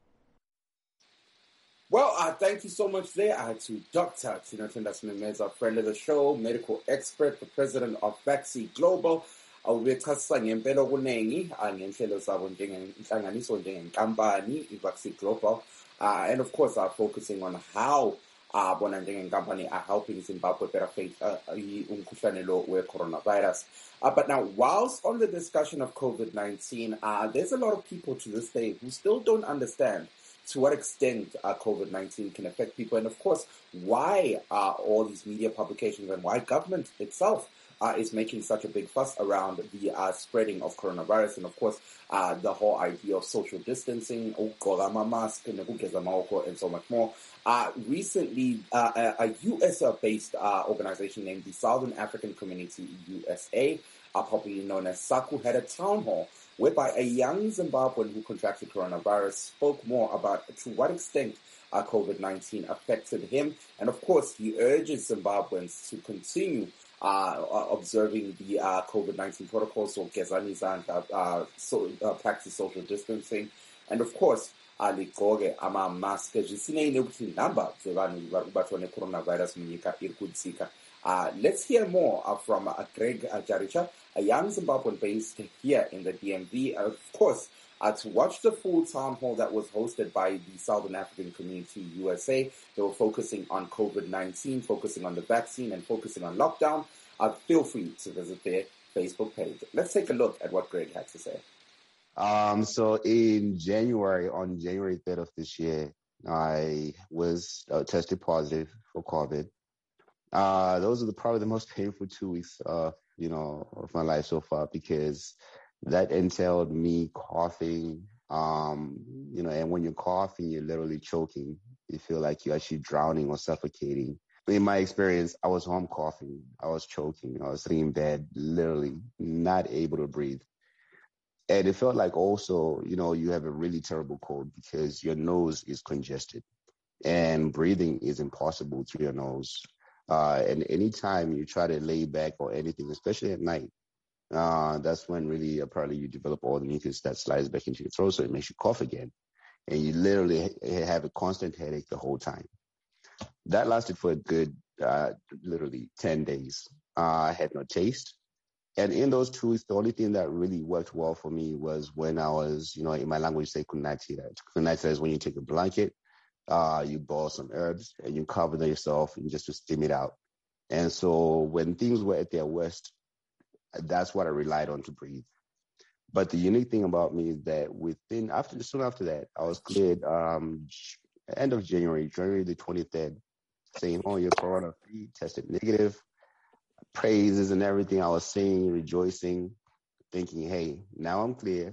A: Well, thank you so much there to Dr. Tinotenda Simemeza, friend of the show, medical expert, the president of Vaccine Global. Ubechasisa ngempela okunengi ngenhlelo zabo njengenhlanganiso njengenkampani iVaccine Global, and of course are focusing on how bona njengenkampani are helping Zimbabwe better face umkhuhlane lo we-coronavirus. But now, whilst on the discussion of COVID-19, there's a lot of people to this day who still don't understand to what extent COVID-19 can affect people, and of course, why all these media publications and why government itself is making such a big fuss around the spreading of coronavirus, and of course, the whole idea of social distancing, mask, and so much more. Recently, a US-based organization named the Southern African Community USA, popularly known as SACU, had a town hall whereby a young Zimbabwean who contracted coronavirus spoke more about to what extent COVID-19 affected him. And of course, he urges Zimbabweans to continue observing the COVID-19 protocols, so gezani izandla, practice social distancing, and of course, ligqoke ama-mask. Zvisinei nekuti namba dzevanhu vari kubatwa necoronavirus munyika iri kudzika. Let's hear more from Greg Jaricha, a young Zimbabwean based here in the DMV. Of course, to watch the full town hall that was hosted by the Southern African Community USA. They were focusing on COVID-19, focusing on the vaccine, and focusing on lockdown. Feel free to visit their Facebook page. Let's take a look at what Greg had to say.
F: So in January, on January 3rd of this year, I was tested positive for COVID. Those are probably the most painful 2 weeks of my life so far, because that entailed me coughing And when you're coughing, you're literally choking. You feel like you're actually drowning or suffocating. In my experience, I was home coughing. I was choking. I was sitting in bed, literally not able to breathe. And it felt like also, you have a really terrible cold because your nose is congested and breathing is impossible through your nose. And anytime you try to lay back or anything, especially at night, that's when really apparently you develop all the mucus that slides back into your throat, so it makes you cough again. And you literally have a constant headache the whole time. That lasted for a good, literally 10 days. I had no taste. And in those 2 weeks, the only thing that really worked well for me was when I was, in my language, say kunatira. Kunatira is when you take a blanket, you boil some herbs, and you cover them yourself and just to steam it out. And so when things were at their worst, that's what I relied on to breathe. But the unique thing about me is that soon after that, I was cleared end of January the 23rd, saying, "Oh, you're corona-free, tested negative." Praises and everything. I was singing, rejoicing, thinking, hey, now I'm clear.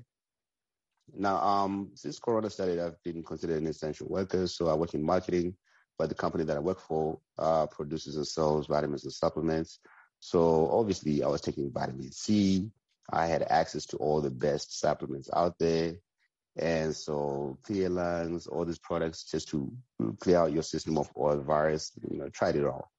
F: Now, since Corona started, I've been considered an essential worker. So I work in marketing, but the company that I work for produces and sells vitamins and supplements. So obviously I was taking vitamin C. I had access to all the best supplements out there. And so Clear Lungs, all these products just to clear out your system of all virus, tried it all.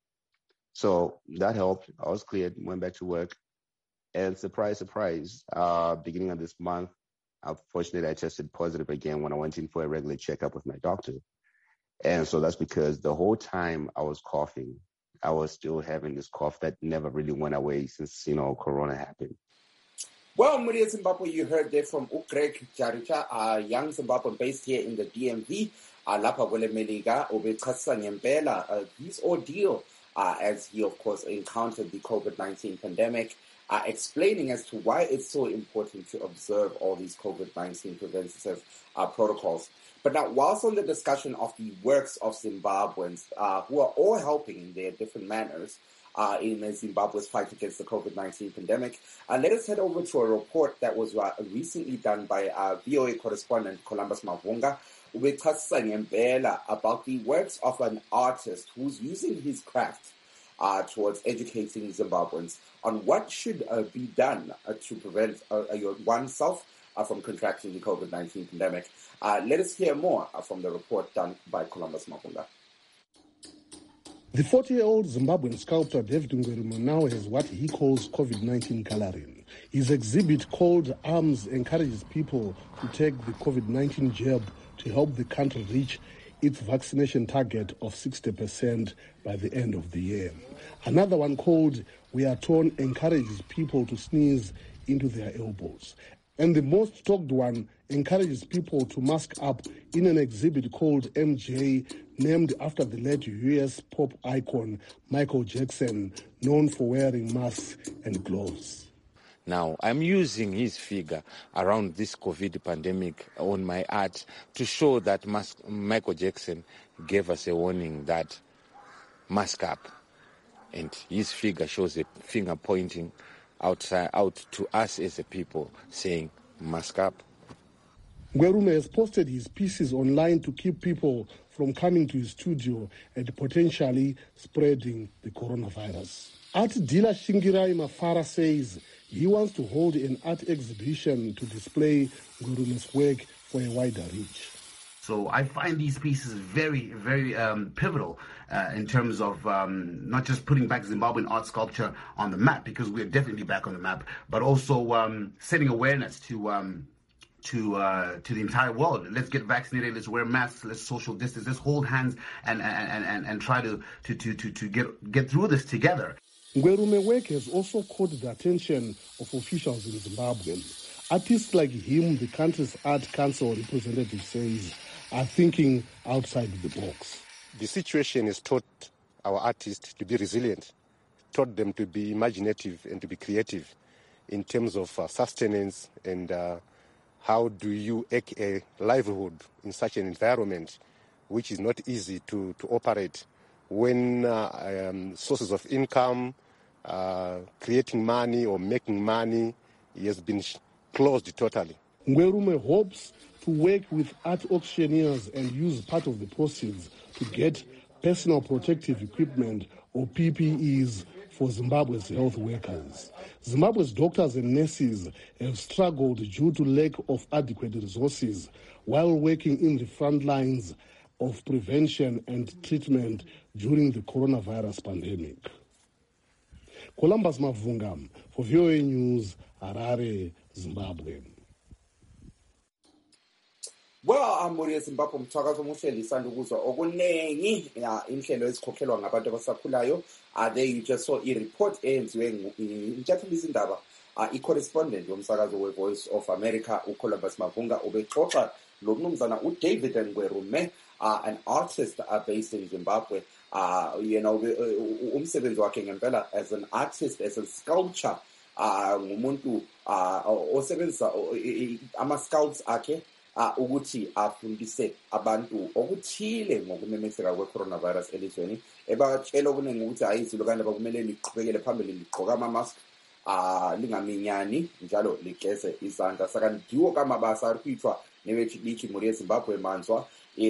F: So that helped. I was cleared, went back to work. And surprise, surprise, beginning of this month, unfortunately, I tested positive again when I went in for a regular checkup with my doctor. And so that's because the whole time I was coughing, I was still having this cough that never really went away since, Corona happened.
A: Well, Muria Zimbabwe, you heard there from Greg Jaricha, a young Zimbabwean based here in the DMV. Lapha kwele Melika, ubechasisa ngempela his ordeal as he, of course, encountered the COVID-19 pandemic, explaining as to why it's so important to observe all these COVID-19 preventative protocols. But now, whilst on the discussion of the works of Zimbabweans who are all helping in their different manners in Zimbabwe's fight against the COVID-19 pandemic, let us head over to a report that was recently done by VOA correspondent Columbus Mavunga, about the works of an artist who's using his craft towards educating Zimbabweans on what should be done to prevent oneself from contracting the COVID-19 pandemic. Let us hear more from the report done by Columbus Mavunga.
G: The 40-year-old Zimbabwean sculptor David Ngwerume now has what he calls COVID-19 coloring. His exhibit called Arms encourages people to take the COVID-19 jab to help the country reach its vaccination target of 60% by the end of the year. Another one called We Are Torn encourages people to sneeze into their elbows. And the most talked one encourages people to mask up in an exhibit called MJ, named after the late US pop icon Michael Jackson, known for wearing masks and gloves.
H: Now, I'm using his figure around this COVID pandemic on my art to show that Michael Jackson gave us a warning that mask up. And his figure shows a finger pointing out to us as a people, saying, mask up.
G: Ngwerume has posted his pieces online to keep people from coming to his studio and potentially spreading the coronavirus. Art dealer Shingirai Mafara says he wants to hold an art exhibition to display Ngwerume's work for a wider reach.
I: So I find these pieces very, very pivotal in terms of not just putting back Zimbabwean art sculpture on the map, because we're definitely back on the map, but also setting awareness to the entire world. Let's get vaccinated. Let's wear masks. Let's social distance. Let's hold hands and try to get through this together.
G: Ngwerume's work has also caught the attention of officials in Zimbabwe. Artists like him, the country's Art Council representative says, are thinking outside the box.
J: The situation has taught our artists to be resilient, taught them to be imaginative and to be creative in terms of sustenance and how do you make a livelihood in such an environment which is not easy to operate when sources of income, creating money or making money has been closed totally.
G: Ngwerume hopes to work with art auctioneers and use part of the proceeds to get personal protective equipment or PPEs for Zimbabwe's health workers. Zimbabwe's doctors and nurses have struggled due to lack of adequate resources while working in the front lines of prevention and treatment during the coronavirus pandemic. Columbus Mavunga for VOA News, Harare, Zimbabwe.
A: Well, Muri Zimbabwe mthakazo omuhle lisanda ukuzwa okuningi inhlelo ezikhokhelwa ngabantu abasakhulayo. There you just saw i-report eyenziwe intshathula izindaba i-correspondent yomsakazo we-Voice of America uColumbus Mavunga ubexoxa lo mnumzana uDavid Ngwerume, an artist based in Zimbabwe. Umsebenzi wakhe ngempela as an artist, as a sculptor, ngumuntu osebenzisa ama-sculpts akhe ukuthi afundise abantu okuthile ngokumemetheka kwe-coronavirus elizweni. Ebatshela okuningi ukuthi hayi izilukane bakumele liqhubekele phambili ligqoka ama-mask, lingaminyani njalo ligeze izandla. Sakandiwo kamabasa ari kuitwa nevechidiki muri yeZimbabwe manzwa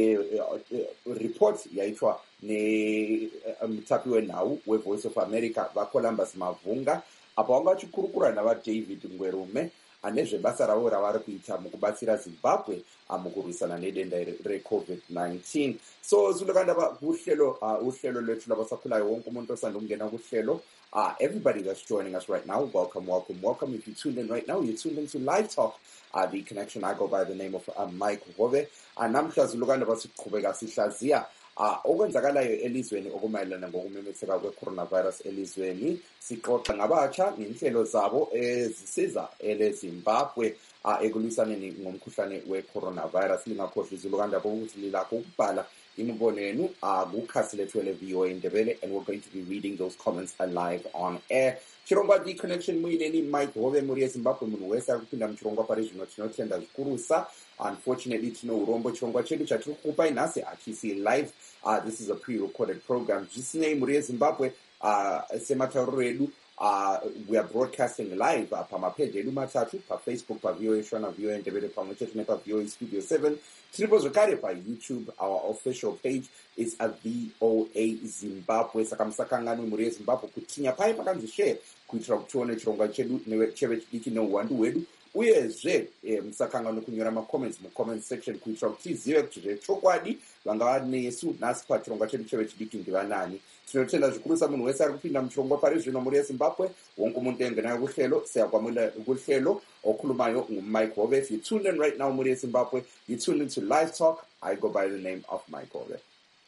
A: report yaitwa nemutapi wenhau weVoice of America vaColumbus Mavunga apa vanga vachikurukura navaDavid Ngwerume nezvebasa ravo ravari kuita mukubatsira Zimbabwe mukurwisana nedenda reCovid-19. So zulukanda uhlelo lwethu labasakhulayo wonke umuntu osanda ukungena kuhlelo. Everybody that's joining us right now, welcome. If you tuned in right now, you're tuned into Live Talk, the connection. I go by the name of Mike Hove. Namhla zulukanda basiqhubeka sihlaziya okwenzakalayo elizweni okumayelana ngokumemetheka kwe-coronavirus elizweni. Sixoxa ngabatsha ngenhlelo zabo ezisiza eleZimbabwe ekulwisaneni ngomkhuhlane we-coronavirus. Lingakhohlwa izulukanda ukuthi lilakho ukubhala imibono yenu kukhasi lethu le-VOA Ndebele, and we're going to be reading those comments live on air. Chirongwa the connection mwineni Mike Hove muri yeZimbabwe munhu wese akupinda muchirongwa pari zvino tinotenda zvikurusa. Unfortunately tino urombo chirongwa chedu chatiri kukupai nhasi hachisi live. This is a pre-recorded program. Zvisinei muri yeZimbabwe sematauriro edu we are broadcasting live pamapeji edu matatu paFacebook paVOA Shona VOA Ndebele pamwe chete nepaVOA Studio 7. Tiripo zvakare paYouTube. Our official page is a VOA Zimbabwe. Saka musakangani muri yeZimbabwe kutinya pai pakanzi share kuitira kuti tione chirongwa chedu chevechidiki neuwandu hwedu. Uyezve musakangani kunyora macomments mucomment section kuitira kuti tizive kuti zvechokwadi vanga nesu nhasi pachirongwa chedu chevechidiki ndivanani. Tinotenda zvikurusa munhu wese ari kupinda muchirongwa pari zvino muri yeZimbabwe. Wonke umuntu engenayo kuhlelo siyakwamula kuhlelo okhulumayo nguMike Hove. If you tuned in right now muri yeZimbabwe, you tuned into Live Talk. I go by the name of Mike Hove.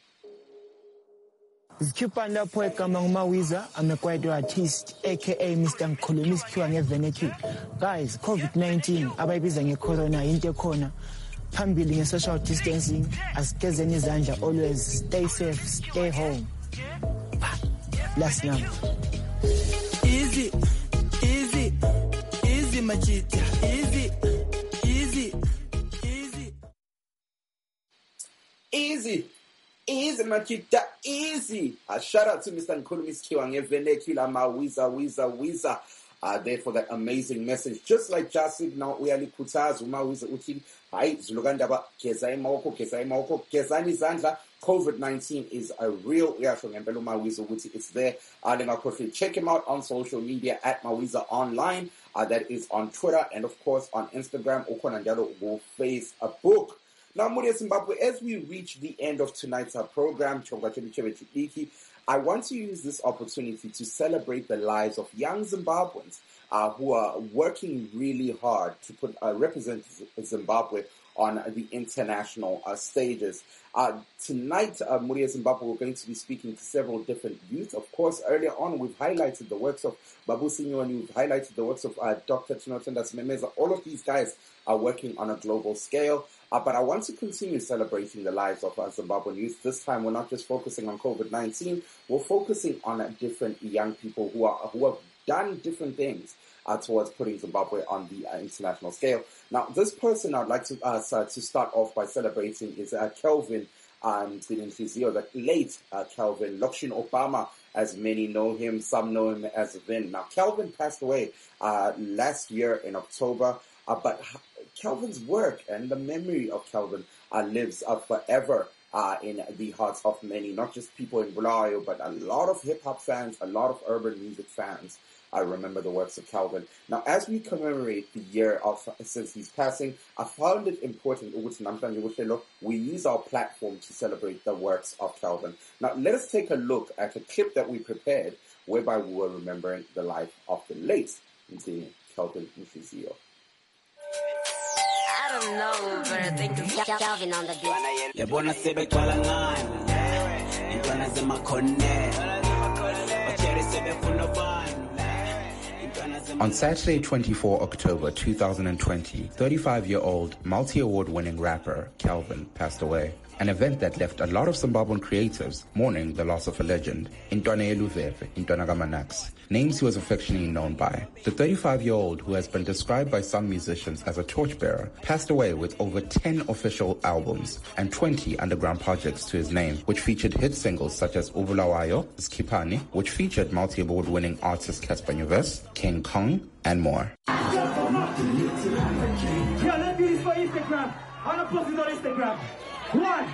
K: Zikhipha lapho egama nguMawiza, I'm a kwaito artist aka Mr. Ngikhuluma isikhiwa ngeveneki. Guys, COVID-19 abayibiza ngecorona into ekhona. Phambili nge-social distancing, asigezeni izandla, always stay safe, stay home. Last number.
L: Easy, machita. Easy.
A: Easy, machita, easy. A shout out to Mr. Nkhuluma isikhiwa ngeveneki la Mawiza. There for that amazing message. Just like Jasig now uyalikhuthaza uMawiza uthi hayi zulukandaba geza imawoko gezani izandla. COVID-19 is a real uyasho ngempela uMawiza ukuthi it's there. Lingakhohlwa check him out on social media at Mawiza Online. That is on Twitter and of course on Instagram ukhona njalo kuFacebook. Now, muri yeZimbabwe, as we reach the end of tonight's program, I want to use this opportunity to celebrate the lives of young Zimbabweans who are working really hard to represent Zimbabwe on the international stages. Tonight, muri yeZimbabwe, we're going to be speaking to several different youth. Of course, earlier on, we've highlighted the works of Babu Sinyoni, we've highlighted the works of Dr. Tinotenda Simemeza. All of these guys are working on a global scale. But I want to continue celebrating the lives of our Zimbabwean youth. This time, we're not just focusing on COVID-19. We're focusing on different young people who have done different things towards putting Zimbabwe on the international scale. Now, this person I'd like to start off by celebrating is Kelvin Mzinhliziyo, the late Kelvin Lokshin Obama, as many know him. Some know him as Vin. Now, Kelvin passed away last year in October, but Calvin's work and the memory of Calvin lives forever in the hearts of many, not just people in Bulawayo, but a lot of hip-hop fans, a lot of urban music fans. I remember the works of Calvin. Now, as we commemorate the year since his passing, I found it important we use our platform to celebrate the works of Calvin. Now, let us take a look at a clip that we prepared, whereby we were remembering the life of the late Calvin Mhliziyo.
M: I don't know, but I think it's Calvin on the beat.
A: On Saturday, 24 October 2020, 35-year-old multi-award-winning rapper Calvin passed away. An event that left a lot of Zimbabwean creatives mourning the loss of a legend, Intwana Luveve, Intwana Gamanax, names he was affectionately known by. The 35-year-old, who has been described by some musicians as a torchbearer, passed away with over 10 official albums and 20 underground projects to his name, which featured hit singles such as Ubulawayo, Skipani, which featured multi-award-winning artists Casper Nyovest, King Kong, and more.
N: Yeah, let's do this for Instagram. I'm gonna post it on Instagram. 1,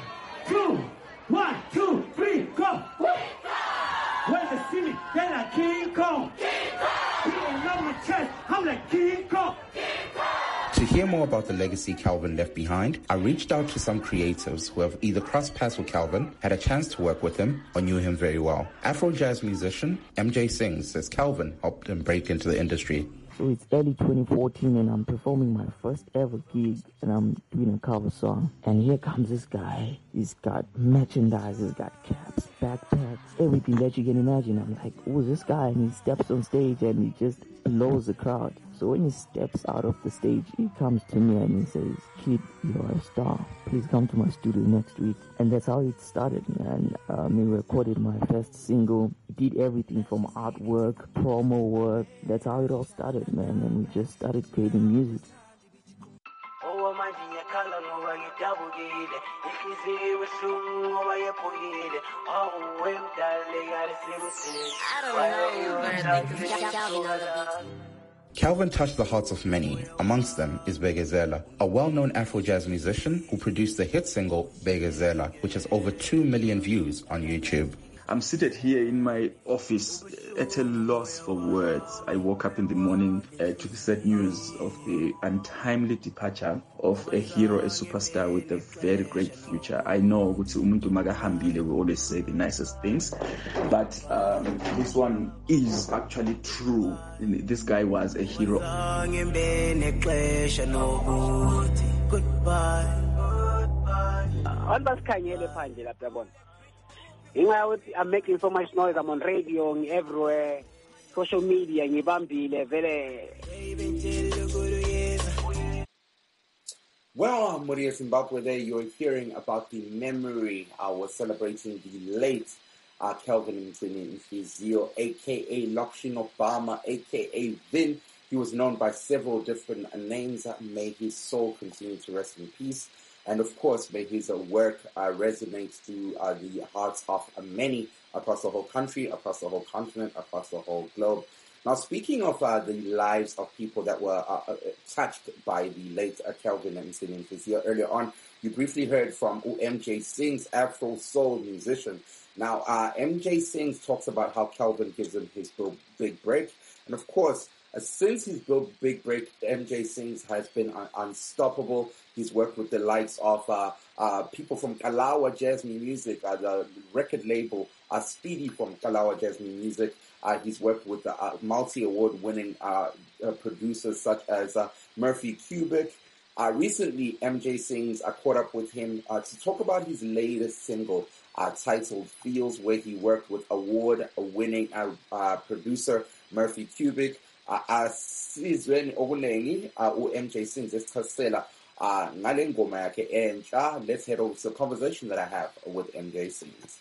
N: 2, 3, go! When they see me, they're like King Kong. People love my chest, I'm like King Kong.
A: To hear more about the legacy Calvin left behind, I reached out to some creatives who have either crossed paths with Calvin, had a chance to work with him, or knew him very well. Afro jazz musician MJ Sings says Calvin helped him break into the industry.
O: So it's early 2014 and I'm performing my first ever gig and I'm doing a cover song. And here comes this guy. He's got merchandise, he's got caps, backpacks, everything that you can imagine. I'm like, who's this guy? And he steps on stage and he just blows the crowd. So when he steps out of the stage, he comes to me and he says, "Kid, you're a star. Please come to my studio next week." And that's how it started. And we recorded my first single, did everything from artwork, promo work. That's how it all started, man. And we just started creating music.
A: Calvin touched the hearts of many. Amongst them is Begezela, a well-known Afro jazz musician who produced the hit single Begezela, which has over 2 million views on YouTube.
P: I'm seated here in my office at a loss for words. I woke up in the morning to the sad news of the untimely departure of a hero, a superstar with a very great future. I know umuntu magahambile, we always say the nicest things, but this one is actually true. This guy was a hero.
Q: I'm making so much noise. I'm on radio, everywhere, social media,
A: Well, Moria Zimbabwe, there you're hearing about the memory. We're celebrating the late Calvin Mhliziyo, a.k.a. Lakshin Obama, a.k.a. Vin. He was known by several different names. May his soul continue to rest in peace. And of course, may his work resonate to the hearts of many across the whole country, across the whole continent, across the whole globe. Now, speaking of the lives of people that were touched by the late Calvin Mhliziyo, earlier on, you briefly heard from MJ Sings, Afro soul musician. Now, MJ Sings talks about how Calvin gives him his big break. And of course, since his big break, MJ Sings has been unstoppable. He's worked with the likes of people from Kalawa Jasmine Music, the record label Speedy from Kalawa Jasmine Music. He's worked with multi-award-winning producers such as Murphy Cubic. Recently, MJ Sings caught up with him to talk about his latest single titled Feels, where he worked with award-winning producer Murphy Cubic. Sizweni okuningi MJ Sings esichasisela ngale ngoma yakhe entsha. Let's head over to the conversation that I have with MJ Sings.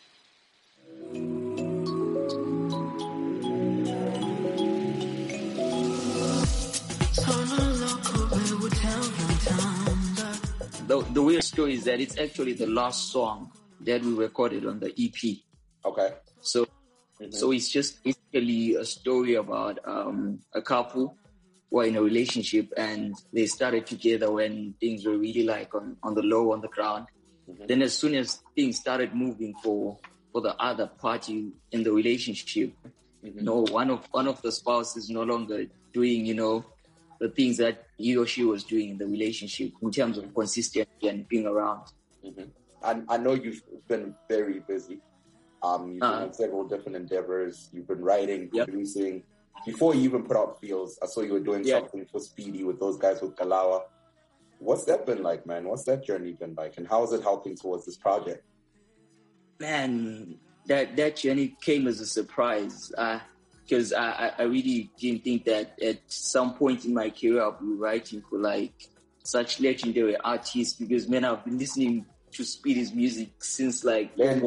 R: The weird story is that it's actually the last song that we recorded on the EP.
A: Okay.
R: So it's just basically a story about a couple were in a relationship and they started together when things were really like on the low, on the ground. Mm-hmm. Then as soon as things started moving for the other party in the relationship, one of the spouses no longer doing, the things that he or she was doing in the relationship in terms of consistency and being around.
A: Mm-hmm. I know you've been very busy. You've been in several different endeavors. You've been writing, producing. Before you even put out Feels, I saw you were doing something for Speedy with those guys with Kalawa. What's that been like, man? What's that journey been like? And how is it helping towards this project?
R: Man, that journey came as a surprise. Because I really didn't think that at some point in my career I'll be writing for like such legendary artists. Because man, I've been listening to Speedy's music since like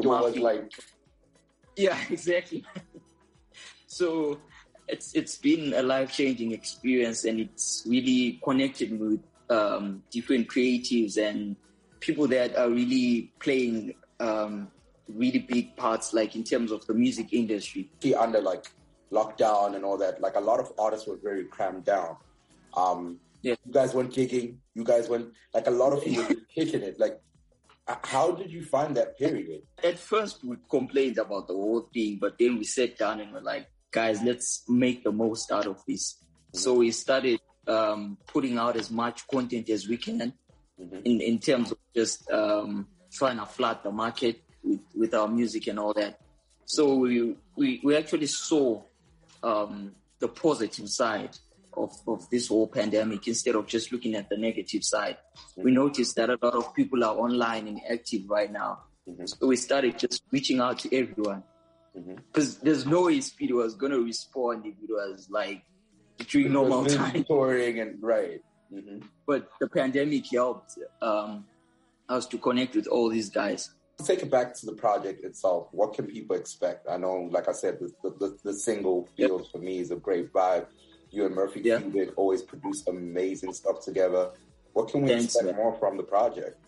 R: yeah, exactly. So it's been a life-changing experience, and it's really connected me with different creatives and people that are really playing really big parts, like in terms of the music industry.
A: Under like lockdown and all that, like a lot of artists were very crammed down. You guys weren't gigging. You guys went, like a lot of you were kicking it. Like, how did you find that period?
R: At first, we complained about the whole thing, but then we sat down and we're like, guys, let's make the most out of this. Mm-hmm. So we started putting out as much content as we can in terms of just trying to flood the market with our music and all that. So we actually saw the positive side of this whole pandemic instead of just looking at the negative side. Mm-hmm. We noticed that a lot of people are online and active right now. Mm-hmm. So we started just reaching out to everyone. Because there's no way Speedy was going to respond if it was like during normal time.
A: Touring and right. Mm-hmm.
R: But the pandemic helped us to connect with all these guys.
A: Let's take it back to the project itself. What can people expect? I know, like I said, the single Feels for me is a great vibe. You and Murphy Cubic always produce amazing stuff together. What can we expect more from the project?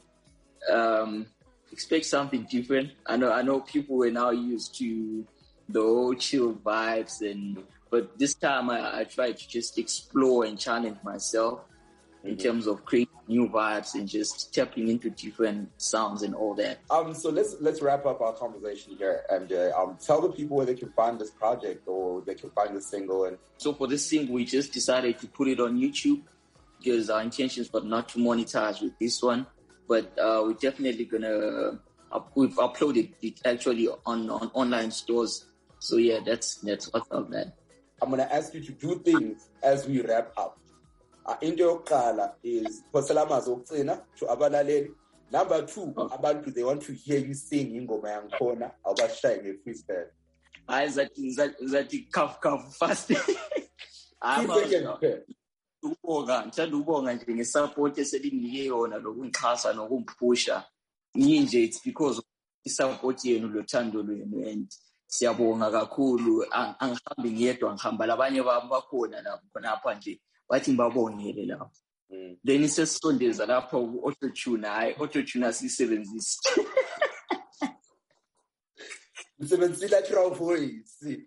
R: Expect something different. I know people were now used to the whole chill vibes, but this time I tried to just explore and challenge myself in terms of creating new vibes and just tapping into different sounds and all that.
A: So let's wrap up our conversation here and tell the people where they can find this project or they can find the single. And
R: so for this single, we just decided to put it on YouTube because our intentions were not to monetize with this one. But we're definitely gonna. We've uploaded it actually on online stores. So yeah, that's what's up, man.
A: I'm gonna ask you to do things as we wrap up. Into yokuqala is phosela amazwi to abalaleli. Number 2, abantu they want to hear you sing ingoma yangikhona awubashaye nge-freestyle.
R: Hayi zathi cough fast. Ngithanda ukubonga nje ngesupport eselinginike yona lokungixhasa nokungiphusha. Nje it's because of isupport yenu lothando lwenu and siyabonga kakhulu. Angihambi ngiyedwa, ngihamba labanye bami bakhona lapha nje bathi ngibabongele lapho. Then isesondeza lapho ku-autotune. Hayi autotune asisebenzisi.
A: Usebenzisa natural voice.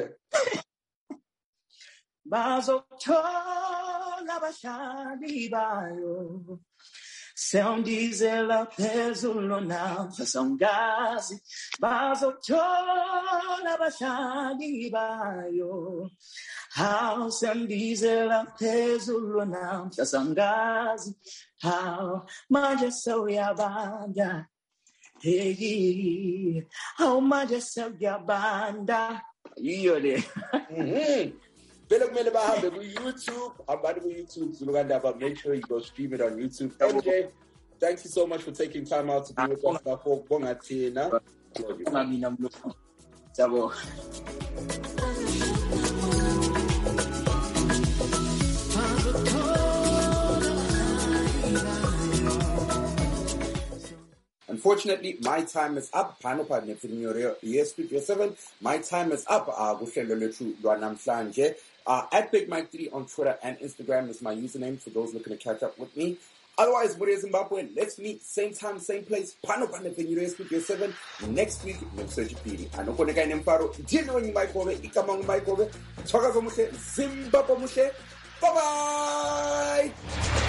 L: Bazothola abahlali bayo Soundizela phezulu namhla songazi bazothola abahlali bayo How soundizela phezulu namhla songazi How manje sewuyabanda Hey how manje sewuyabanda
R: Yiyo le.
A: Vele kumele bahambe ku-YouTube. Hambani ku-YouTube Zulukandaba. Make sure you go stream it on YouTube. MJ, thank you so much for taking time out to be with us. Bonga thina. Unfortunately, my time is up. Yes, Studio 7. My time is up. At Big Mike 3 on Twitter and Instagram is my username for those looking to catch up with me. Otherwise, Muria Zimbabwe, let's meet same time, same place. Yes, Studio 7 next week. Zimbabwe Zimbabwe Bye-bye!